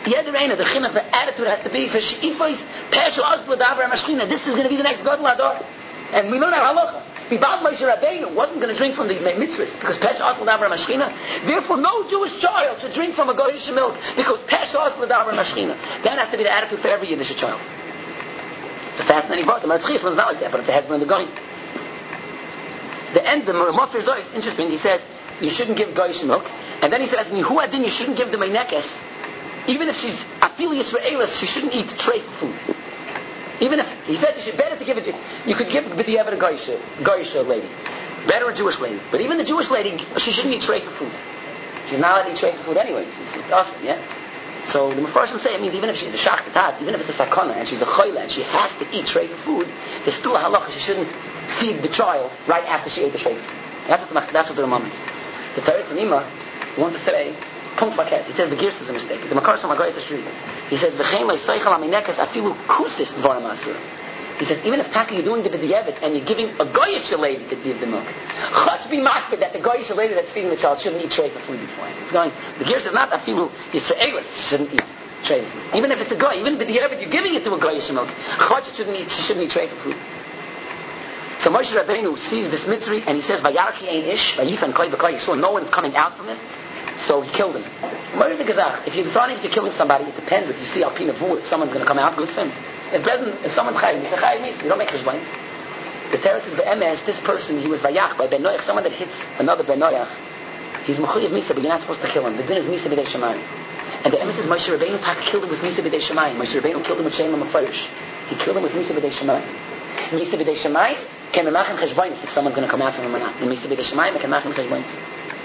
Yedereina, the chinuch, the attitude has to be for she'ifos pesh osla davar mashchina. This is going to be the next gadol hador, and we learn our halacha. Bibad Moshe Rabbeinu wasn't going to drink from the mitzvahs because pesh osla davar mashchina. Therefore, no Jewish child should drink from a goyish milk because pesh osla davar mashchina. That has to be the attitude for every Yiddish child. It's a fascinating part. The Meretz Chis was not like that, but it's a husband of the goyim. The end, the Mofir Zohar is interesting. He says you shouldn't give goyish milk, and then he says in Yehuah Din you shouldn't give the meinekes. Even if she's afili Yisraelis, she shouldn't eat tray for food. Even if he says you should better to give it, to, you could give b'diavad a goyish, goyish lady, better a Jewish lady. But even the Jewish lady, she shouldn't eat tray for food. She's not allowed to eat tray for food anyways. It's, it's awesome, yeah. So the Mefarshim say it means even if she's a shachtat, even if it's a sakana and she's a choyle and she has to eat tray for food, there's still a halacha she shouldn't feed the child right after she ate the tray for food. That's what the that's what the Ramah means. The Tarek Tanima wants to say. He says the Girs is a mistake. The Makar from Magoyes Street. He says v'chein lo'ysoichel aminekas afilu kusis dvarim asur. He says even if Taka you're doing the b'diavad and you're giving a goyish lady to give the milk, chach be makbid that the goyish lady that's feeding the child shouldn't eat tray for food before. It's going. The Girs is not afilu Yisraelis shouldn't eat tray for food. Even if it's a goy, even b'diavad you're giving it to a goyish milk, chach shouldn't eat. She shouldn't eat tray for food. So Moshe Rabbeinu sees this mitzri and he says vayarchi ein ish vayifan koi v'koi. He saw no one's coming out from it. So he killed him. If you're deciding if you're killing somebody, it depends. If you see Alpina Vu, if someone's going to come out, good for him. If present, if someone's chayim, you say chayim mis, you don't make cheshbonis. The teretz is be'emes, this person, he was vayach by Ben Noach, someone that hits another Ben Noach, he's mechuyev misa, but you're not supposed to kill him. The din is misa b'dei shemayim. And the emes is Moshe Rabbeinu tak killed him with misa b'dei shemayim. Moshe Rabbeinu killed him with Shem HaMefarish. He killed him with misa b'dei shemayim. Misa b'dei shemayim, can memachem cheshbonis, if someone's going to come out from him or not. And misa b'dei shemayim, can memachem cheshbonis.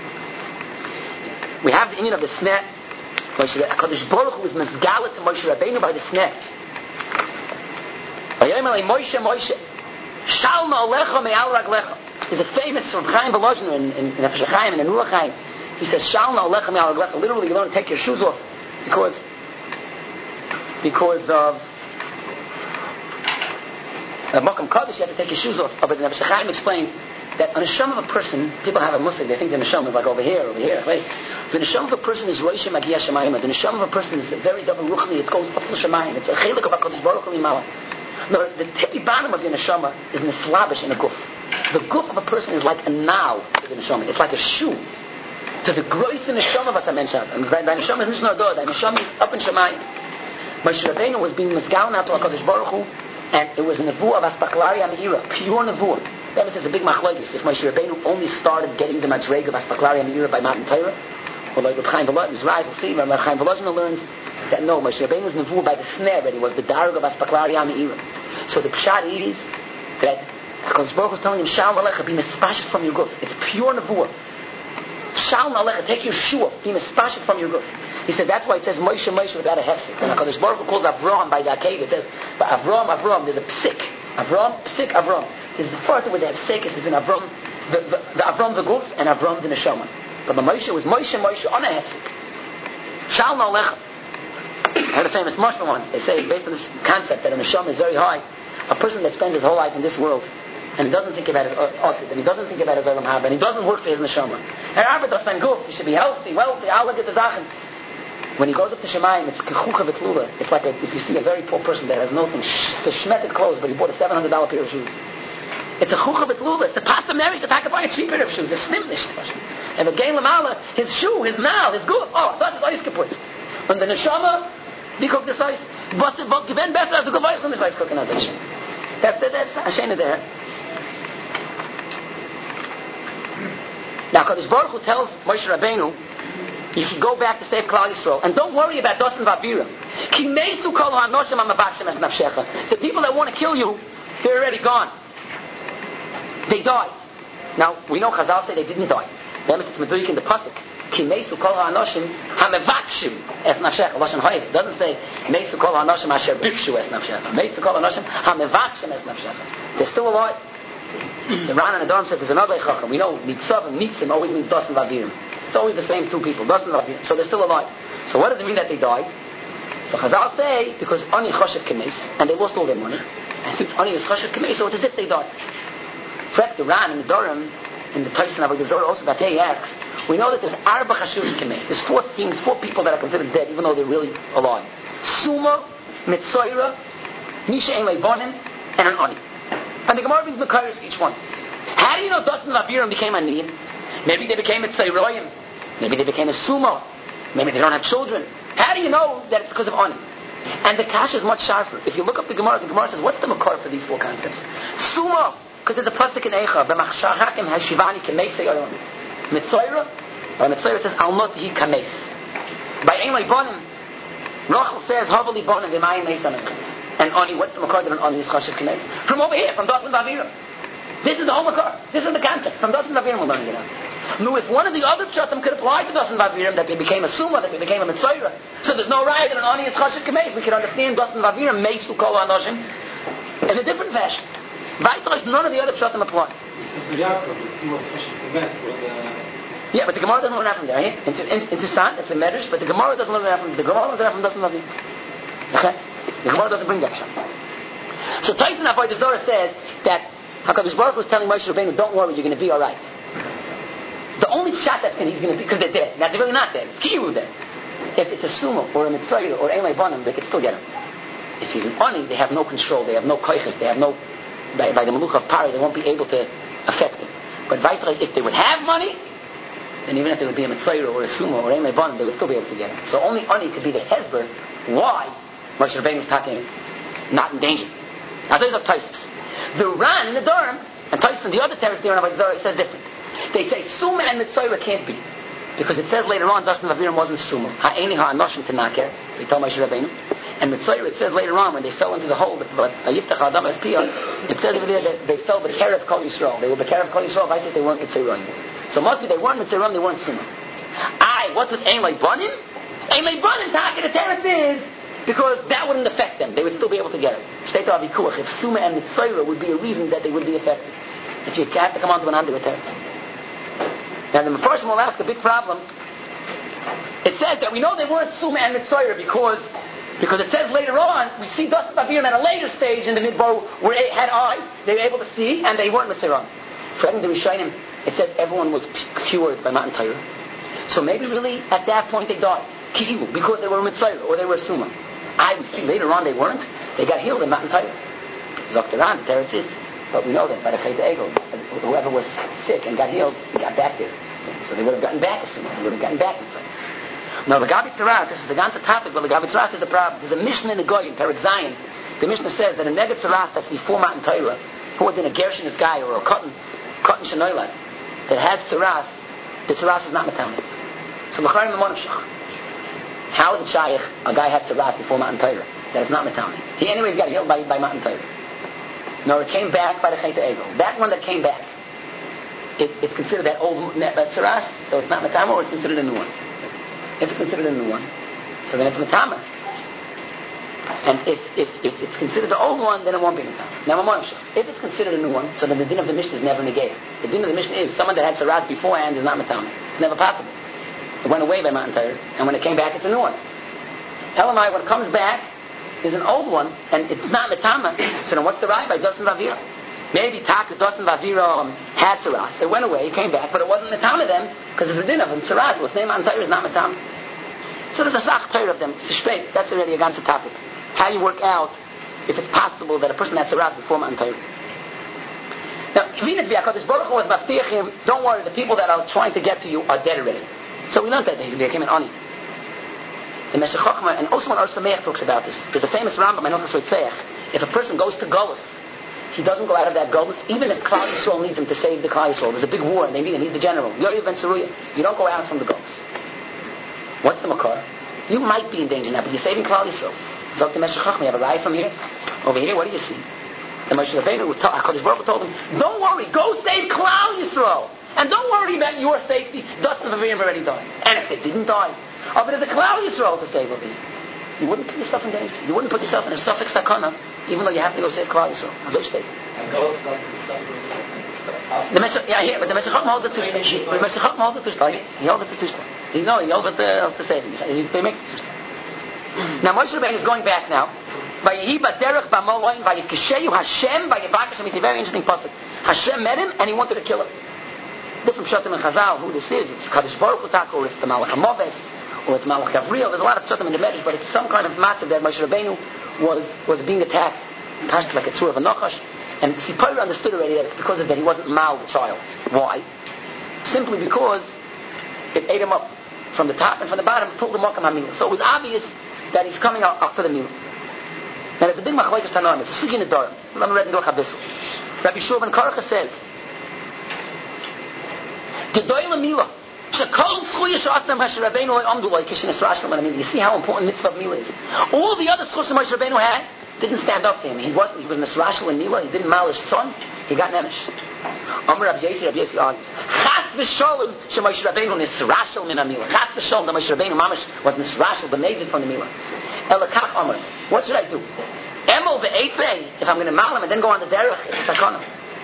We have the union of the sneh. HaKadosh Baruch Hu was mesgalet to Moshe Rabbeinu by the sneh. Moshe, Moshe, Shalna Alecha Me'al Raglecha. There's a famous Rav Chaim Volozhiner in in Nefesh HaChaim and in Ruach Chaim. He says Shalna Alecha Me'al Raglecha. Literally, you learn to take your shoes off because because of uh, Makam Kaddish. You have to take your shoes off. But the Nefesh HaChaim explains that a neshama of a person, people have a musik, they think the neshama is like over here, over here, right? The neshama of a person is Roisha Magia Shemayim. The neshama of a person is very double ruchni, it goes up to the Shemayim. It's a chelik of HaKadosh Baruch Hu Mimala. No, the tippy bottom of your neshama is neslabish in a guf. The guf of a person is like a now to the neshama. It's like a shoe to the grois in neshama of a menshad. And the neshama is not nishna the neshama is up in Shemayim. Moshe Rabbeinu was being misgal now to HaKadosh Baruch Hu, and it was a nevuah of Aspaklari Amira, pure nevuah. That was a big machlokes. If Moshe Rabbeinu only started getting the madrega of Aspaklari Amira by Matan Torah, or like Reb Chaim Volozhiner, Rise, we'll see, Reb Chaim Volozhiner learns that no, Moshe Rabbeinu was nevuah by the snare, but he was the darg of Aspaklari Amira. So the pshat is that HaKadosh Baruch was telling him, Shalom Alecha, be mispashit from your guf. It's pure nevuah. Shalom Alecha, take your shoe off, be mispashit from your guf. He said that's why it says Moshe Moshe without a hefsek. When HaKadosh Baruch Hu calls Avraham by the Akev, it says Avraham Avraham. There's a psik. Avraham psik Avraham. There's the part that was a psik is between Avraham the, the, the Avraham the guf and Avraham the neshama. But the Moshe was Moshe Moshe on a hefsek. Shalom Alecha. I heard a famous Muslim once. They say based on this concept that a neshama is very high. A person that spends his whole life in this world and he doesn't think about his osid, and he doesn't think about his olam haba, and he doesn't work for his neshama. And Arbet of sein guf, he should be healthy, wealthy, all get the zachen. When he goes up to Shemayim, it's kechucha v'tlula. It's like a, if you see a very poor person that has nothing, the shmeted clothes, but he bought a seven hundred dollars pair of shoes. It's a chucha v'tlula. It's a pasta marriage that I can buy a cheap pair of shoes. It's snimnish. And the gain lamala, his shoe, his now, his good. Oh, that's his ice kaputz. When the neshama, he cooked this ice. But given better as the good ice from this ice cooking as a shen. That's that's a shen there. Now, Kadosh Baruch Hu tells Moshe Rabbeinu, you should go back to save Klal Yisrael. And don't worry about Dosan Vavira. The people that want to kill you, they're already gone. They died. Now, we know Chazal say they didn't die. Remember, it's Meduik in the Pasuk. Ki meisu kol ha'anoshim ha'mevakshim es nafshecha. Lashon Ha'ev. It doesn't say meisu kol ha'anoshim asher bikshu es nafshecha. Meisu kol ha'anoshim ha'mevakshim es nafshecha. They're still alive. The Ran and Adon says there's another Chacham. We know Nitzavim, Nitzim always means Dosan Vavirim. It's always the same two people. Dosan Vavirim. So they're still alive. So what does it mean that they died? So Chazal say because Ani Choshev Kemes, and they lost all their money. And since Ani is Choshev Kemes, so it's as if they died. In fact, the Ran and the Dorim in the Tyson of the Zohar also that he asks, we know that there's Arba Chashurim Kemes. There's four things, four people that are considered dead, even though they're really alive. Suma, Mitzoira, Misha Ein Leibonim, and an Ani. And the Gemara brings Mekayos for each one. How do you know Dustin and Abiram became Aniyim? Maybe they became a Tzeiroyim. Maybe they became a Suma. Maybe they don't have children. How do you know that it's because of Ani? And the Kasha is much sharper. If you look up the Gemara, the Gemara says, what's the Makar for these four concepts? Suma, because there's a pasuk in Eicha, B'machshachakim hashivani k'meisei olam. Mitzoira, by Mitzoira it says, Al not hi kameis. By Ein Leibonim, Rachel says, Havali bonim v'mayim meisamech. And Ani, what's the Makar that an Ani is chashiv k'meis? From over here, from Dustin Vavira. This is the whole Makar. This is the concept. From Dustin Vavira we're learning it out. No, if one of the other pshatim could apply to Dustin Vavirim, that they became a Suma, that they became a Mitzoira, so there's no right that an Ani is chashiv k'meis, we can understand Dustin Vavirim, meisu kol anoshim, in a different fashion. Weiter, none of the other pshatim apply. Yeah, but the Gemara doesn't learn that from there. Right? Interessant, it's a medrash, but the Gemara doesn't learn that from the Gemara learns that from Dustin Vavirim. Okay? The Gemara doesn't bring that pshat. So Tyson Avodah Zarah says that HaKadosh Baruch was telling Moshe Rabbeinu, don't worry, you're going to be all right. The only pshat that's going he's going to be, because they're dead. Now they're really not dead. It's kiyu dead. If it's a Suma or a Mitzayir or Ein Leibonim, they can still get him. If he's an Ani, they have no control, they have no koiches, they have no, by, by the Maluch of Pari, they won't be able to affect him. But Vaistra, if they would have money, then even if they would be a Mitzayir or a Suma or Ein Leibonim, they would still be able to get him. So only Ani could be the Hezber, why Moshe Rabbeinu was talking, not in danger. Now there's up Taisus. The Ran in the Durham, and Taisus in the other text there in Avodah Zarah, it says different. They say Suma and Mitzayir can't be. Because it says later on, Dustin Vavirim wasn't Suma. Ha'eni ha'anoshim tenaker, they tell Moshe Rabbeinu. And Mitzayir, it says later on, when they fell into the hole, Yiftach Adam Espiyah, it says over there that they fell B'kerev Kol Yisrael. They were B'kerev Kol Yisrael, I said they weren't Mitzayirim. So must be they weren't Mitzayirim, they weren't Suma. Aye, what's with Ein Leibonim? Ein Leibonim, Taka, the teretz is, because that wouldn't affect them. They would still be able to get it. Shtei Torah Vikuach, if Suma and Mitzayir would be a reason that they would be affected. If you have to come on to an under teretz. Now the Mefarshim will ask a big problem. It says that we know they weren't Suma and Mitzayir because because it says later on, we see Dustin Vavirim at a later stage in the Midbar where they had eyes, they were able to see, and they weren't Mitzayir. For the Rishonim, it says everyone was cured by Matan Torah. So maybe really at that point they died. Ki'ilu, because they were Mitzayir or they were Suma. I would see later on they weren't. They got healed in Matan Torah. Zoktaran, the Teretz is. But we know that by the Chet Egel, whoever was sick and got healed, he got back there. So they would have gotten back a Suma. They would have gotten back inside. Now, the Gabi Tzaras, this is a ganze topic, but the Gabi Tzaras is a problem. There's a Mishnah in the Goyim, Perek Zion. The Mishnah says that a Neged Tzaras that's before Matan Torah, who had been a Gershonis guy or a Cotton, Cotton Shenoilat, that has Tzaras, the Tzaras is not Matamid. So, L'charim L'mon Shach. How is it Shaykh, a guy had Tzaras before Matan Torah, that it's not Matamid? He anyways got healed by, by Matan Torah. No, it came back by the Chet Egel. That one that came back, it, it's considered that old Tzaras, so it's not Matama, or it's considered a new one. If it's considered a new one, so then it's Matama. And if, if, if it's considered the old one, then it won't be Matama. Now, Mamonshah, if it's considered a new one, so then the din of the Mishnah is never negated. The din of the Mishnah is someone that had Tzaras beforehand is not Matama. It's never possible. It went away by Matan Torah, and when it came back, it's a new one. Elamai, when it comes back, is an old one, and it's not Matama, so then what's the right by Dustin Vavira? Maybe Taka, Dustin Vavira um, had Tzaras. It went away, it came back, but it wasn't Matama then, because it's the din of him. Tzaras, well, its name on Torah is not Matama. So there's a Sach Torah of them. It's a shpeit. That's already a ganze topic. How you work out if it's possible that a person had Tzaras before Matan Torah. Now, even if HaKadosh Baruch Hu was maftiachim, don't worry, the people that are trying to get to you are dead already. So we learned that they became an Ani. The Meshech Chochmah, and also when Or Sameach talks about this. There's a famous Rambam, I know this Ritzeach. If a person goes to Golus, he doesn't go out of that Golus, even if Klal Yisrael needs him to save the Klal Yisrael. There's a big war, and they need him. He's the general. Yoav ben Tzruya. You don't go out from the Golus. What's the Makar? You might be in danger now, but you're saving Klal Yisrael. Zok the Meshech Chochmah, you have a ride from here? Over here, what do you see? The Moshe Rabbeinu was told, HaKadosh Baruch Hu told him, don't worry, go save Klal Yisrael. And don't worry about your safety. Dustin and Vavirim already died. And if they didn't die, oh, but there's a Klal Yisrael to save over here. You wouldn't put yourself in danger. You wouldn't put yourself in a suffix sakana, even though you have to go save Klal Yisrael. Azoi state. The Meshech, yeah, here, but the Meshech holds it to the Meshech holds it to He holds it to Tushta. You know, he holds it to the saving. They make it to Tushta. Now Moshe Rabbeinu is going back now. Vayihi baderech b'moloim vayifkesheyu Hashem vayivakashem. It's a very interesting pasuk. Hashem met him and he wanted to kill him. Different Pshatim and Chazal, who this is. It's Kadosh Baruch Hu Taka, or it's the Malach HaMoves, or it's Malach Gabriel. There's a lot of Pshatim in the Medrash, but it's some kind of matzav that Moshe Rabbeinu was, was being attacked, passed like a tzur of a nachash. And Sipora understood already that it's because of that he wasn't mal the child. Why? Simply because it ate him up from the top and from the bottom, pulled him up on Hamila. So it was obvious that he's coming out, out for the meal. Now there's a big machlokes tanoim. It's a sugi in the Dorim. Let me read in Gilch HaBissel. Rabbi Shua ben Karcha says, Gedoy l'mila, shekol zchuya she'asam Moshe Rabbeinu le'amdu lo yikishin es rashlam and you see how important mitzvah of mila is. All the other schus Moshe Rabbeinu had didn't stand up to him. He wasn't. He was nesrashal in mila. He didn't mal his son. He got nemish. Amar Rabbi Yossi, Rabbi Yossi argues, Chas v'sholem she Moshe Rabbeinu nesrashal min hamila. Chas v'sholem that Moshe Rabbeinu mamash was nesrashal b'nezid from the mila. Elakach Amar, what should I do? Emol ve'eitzei, if I'm going to mal him and then go on the derech, it's a sakana.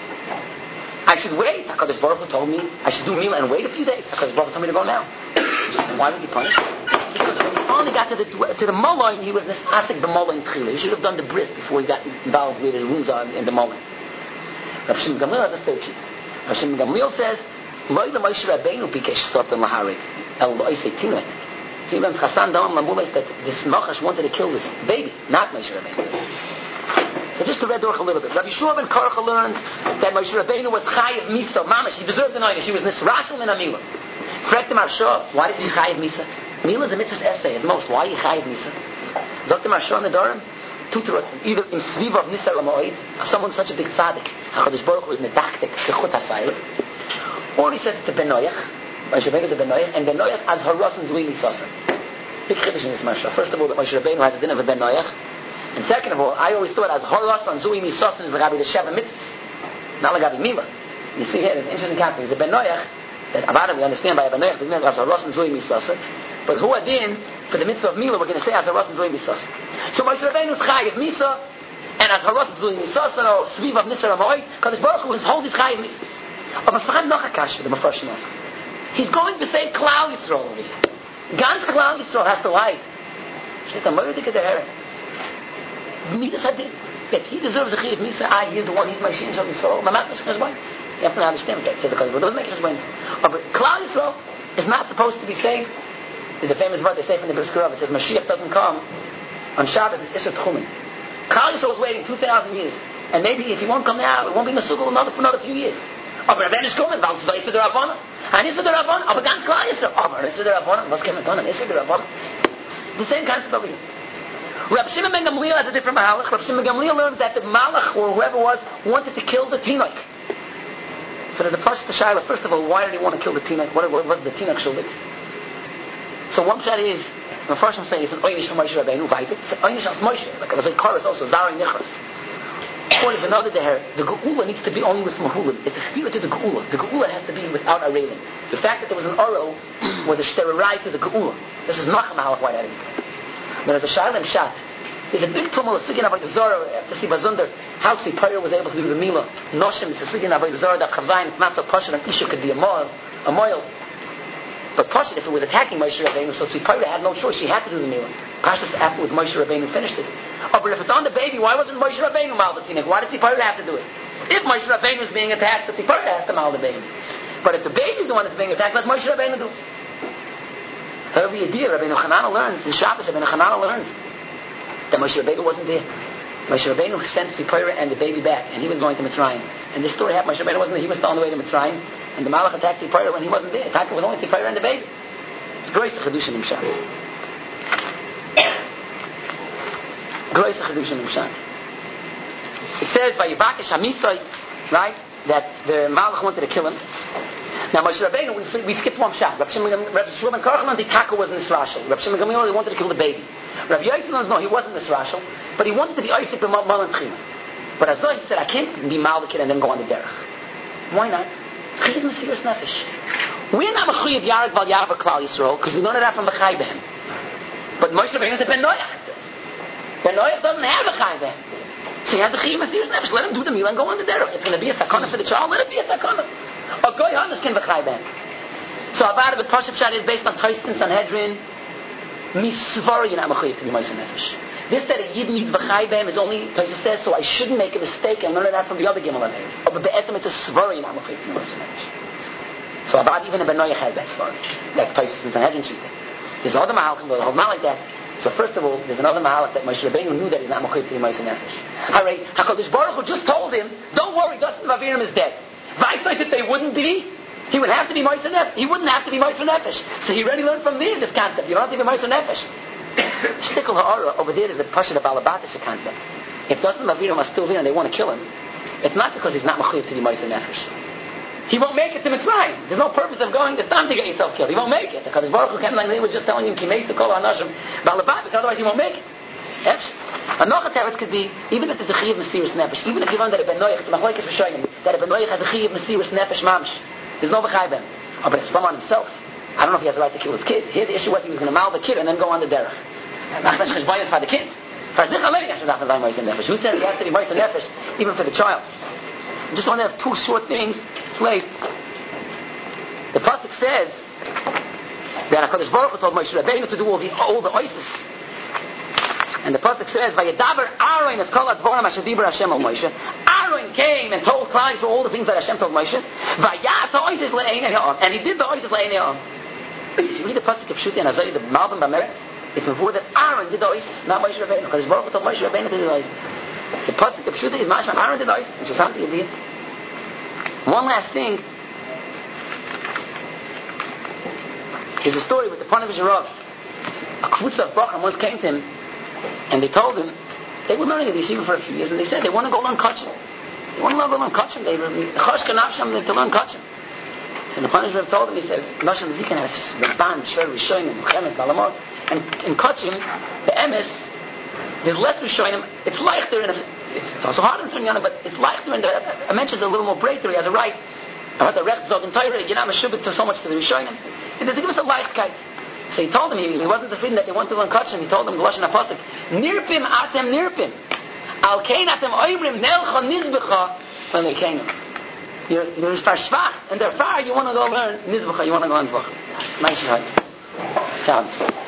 I should wait. HaKadosh Baruch Hu told me I should do mila and wait a few days. HaKadosh Baruch Hu told me to go now. Why was he punished? Because when he finally got to the to the mullah, he was nesasik the mullah in tchila. He should have done the bris before he got involved with the rooms on in the mullah. Rav Shimon Gamliel has a third sheet. Rav Shimon Gamliel says, "Loi l'Moshe Rabbeinu bikesh sotan laharik el lo'isei tinuet." He learns Chassan Dam Lamulas that this Nachash wanted to kill this baby, not Moshe Rabbeinu. So just to read durch a little bit. Rabbi Shua ben Karcha learns that Moshe Rabbeinu was chayiv misa, mamash. He deserved the nine. She was nisrashal min amila. Fragt him Arsha, why did he chayiv misa? Mila is a mitzvah's essay at most. Why he chayiv misa? Zogt him Arsha in the Dorim, two terutzim. Either in sviva of nisar l'moed, someone such a big tzaddik, HaKadosh Baruch Hu was nedaktik kechut hasayir, or he said it's a benoyach. Moshe Rabbeinu is a benoyach, and benoyach as harosan zui misasan. Big chiddush in this Marsha. First of all, that Moshe Rabbeinu has a din of a benoyach. And second of all, I always thought as horas on zui misasan is l'gabi the sheva mitzvahs, not l'gabi mila. You see here, there's an interesting concept. There's a benoyach that Avada we understand by a benoyach the as horas on zui misasan, but who adin for the mitzvah of mila we're going to say as horas on zui misasan. So Moshe Rabbeinu is chayiv misa, and as horas on zui misasan or sviv of nisar amoy, because Baruch Hu is hold his chayiv misa. But Mefrad noch akash the Mepharshim ask. He's going to say Klal Yisrael over here. Gans Klal Yisrael has to lie. Shnei Tamoyer Dike the Heren. Midas Hadin. If he deserves a Chiyav Misa, I, he is the one, he's my Shin Shal Yisrael. Mamat Meshach Hashboynes. You have to understand that. It says the Kodesh, but it doesn't make Hashboynes. But Klal Yisrael is not supposed to be saved. There's a famous word they say from the Brisker Rav. It says Mashiach doesn't come on Shabbat, it's Isser Tchumen. Klal Yisrael is waiting two thousand years. And maybe if he won't come now, it won't be Mesugel another for another few years. Aber wenn es kommen, weil es ist der Rabbana. Ein ist der Rabbana, aber ganz klar ist er. Aber ist der Rabbana, was kann man tun? Ist der Rabbana. The same concept over here. Rabbi Shimon ben Gamliel has a different malach. Rabbi Shimon ben Gamliel learned that the malach, or whoever was, wanted to kill the tinoch. So there's a first Shaila. First of all, why did he want to kill the tinoch? What was the tinoch shulid? So one shot is, the first one says it's an oynish from Moshe Rabbeinu, weiter. It's an oynish as Moshe. Like it was like Koros also, Zari Nichras. Or there's another there. The Geula needs to be only with Mahulim. It's a theory to the Geula. The Geula has to be without a railing. The fact that there was an Oro was a steroid to the Geula. This is not a malach why that didn't. There's a Shailem Shat. There's a big tumult, a Sugin Avodah Zarah, to see Bazunder, how Tzipayah was able to do the Mila. Noshim, it's a Sugin Avodah Zarah, that Chavzayin, it's not so Pashut, an Isha could be a moil, a moil. But Pashut, if it was attacking Moshe Rabbeinu, so Tzipayah had no choice, she had to do the Mila. Pashut afterwards, Moshe Rabbeinu finished it. Oh, but if it's on the baby, why wasn't Moshe Rabbeinu mal the Tinuk? Why did Tzipayah have to do it? If Moshe Rabbeinu was being attacked, the Tzipayah has to mal the baby. But if the baby's the one that's being attacked, let Moshe Rabbeinu do it. However you do, Rabbeinu Chanana learns, in Shabbos, Rabbeinu Chanana learns that Moshe Rabbeinu wasn't there. Moshe Rabbeinu sent Tzipayah and the baby back, and he was going to Mitzrayim. And this story happened, Moshe Rabbeinu wasn't there, he was still on the way to Mitzrayim, and the Malach attacked Tzipayah when he wasn't there. Attacked was only Tzipayah and the baby. It's great to Chedushim in Shabbos. Great to Chedushim in Shabbos. It says, Vayivakesh HaMisai, right, that the Malach wanted to kill him. Now Moshe Rabbeinu, we, we skipped one shot. Rabbi Shua ben Karcha, the Taka was in Israshal. Rabbi Shimon Gamliel, he wanted to kill the baby. Rabbi Yossi knows, no, he wasn't in Israshal, but he wanted to be Isaac ben Malan Tchina. But as though he said, I can't be Mal the kid and then go on the derech. Why not? Chiyav Mesiras Nefesh. We're not Mechuyev Yarek Val Yarek Klal Yisrael because we learned it from Bechai Behem. But Moshe Rabbeinu is a Ben Noach, it says. Ben Noach doesn't have a Chai Behem. So he has the Chiyav Mesiras Nefesh. Let him do the meal and go on the derech. It's going to be a sakana for the child. Let it be a sakana. A Goy Hanus can Bechai Behem. So Avada with Pashup Shad is based on Tyson Sanhedrin. Misvar you're not Mechuyev to be Moshe Nefesh. This that a Yid needs Bechai Behem is only, Tyson says, so I shouldn't make a mistake and learn that from the other Gimel Aneis. Oh, but Be'etzim it's a Svar you're not Mechuyev to be Moshe Nefesh. So about even a Ben Noach has that story. That's Tosfos in Sanhedrin Shita. There's another Mahalchim that hold not like that. So first of all, there's another Mahalach that Moshe Rabbeinu knew that he's not Mechuyev to be Moshe Nefesh. Hooray, HaKadosh Baruch Hu just told him, don't worry, Dustin Aviram is dead. Vice that they wouldn't be, he would have to be Moshe Nefesh. He wouldn't have to be Moshe Nefesh. So he already learned from there this concept. You don't have to be Moshe Nefesh. Shtickle Ha'ara over there is a Pasha of Alabatish concept. If Dustin Aviram was still there and they want to kill him, it's not because he's not Mechuyev to be Moshe Nefesh. He won't make it to Mitzrayim. There's no purpose of going. It's time to get yourself killed. He won't make it. Because Baruch Hu came like they were just telling him, Kimeis to call Anashim, Balababis, otherwise he won't make it. Another teretz could be, even if there's a Chiyav Mesiris Nefesh, even if you learn that a Ben Noach, it's a Machlokes Rishonim, that a Ben Noach has a Chiyav Mesiris Nefesh Mamish. There's no B'chai Ben. Oh, but it's someone himself. I don't know if he has the right to kill his kid. Here the issue was he was going to mal the kid and then go on the derech. Machnash Cheshbonis for the kid. Who says he has to be Moshe Nefesh, even for the child? I just want to have two short things. It's late. The pasuk says that HaKadosh Baruch Hu told Moshe Rabbeinu to do all the all the oises. And the pasuk says, "Vayedaber Aaron es kol advorim asher dibur Hashem al Moshe." Aaron came and told Klal Yisrael all the things that Hashem told Moshe. Vayat oises le'einei ha'am, and he did the oises le'einei ha'am. If you read the pasuk of Shuti and Azai, the Malbim Bameret, it's before that Aaron did the oises, not Moshe Rabbeinu. HaKadosh Baruch Hu told Moshe Rabbeinu to do the oises. The pasuk of Shuti is mashma Aaron did the oises, which is something you did. One last thing is a story with the Ponevezher Rav. A kvutza of Bracham once came to him and they told him, they were learning at the yeshiva for a few years, and they said they want to go learn Kachim. They want to go learn Kachim. They chashka nafsham to learn Kachim. So the Ponevezher Rav told him, he says, Moshe Zikan has Ramban, Shver, Rishonim, Chemes, Balamor, and in Kachim, the Emes, there's less Rishonim. It's leichter, and it's, it's also hard in Sunyana, but it's leichter, and the a mensch is a little more breaker. He has a right. I heard the Recht Zog in Torah, you're not meshubit to so much to the Rishonim. And there's a give us a leichkeit. So he told him, he, he wasn't afraid that they wanted to learn Kachim. He told them, the Lashon HaPasuk, Nirpim atem nirpim. Al kein atem oimrim nelcha nizbecha v'lekeinu. You're, you're farshvach, and they're far, you want to go learn nizbecha, you want to go learn zvach. Nice shahid. Shabbos.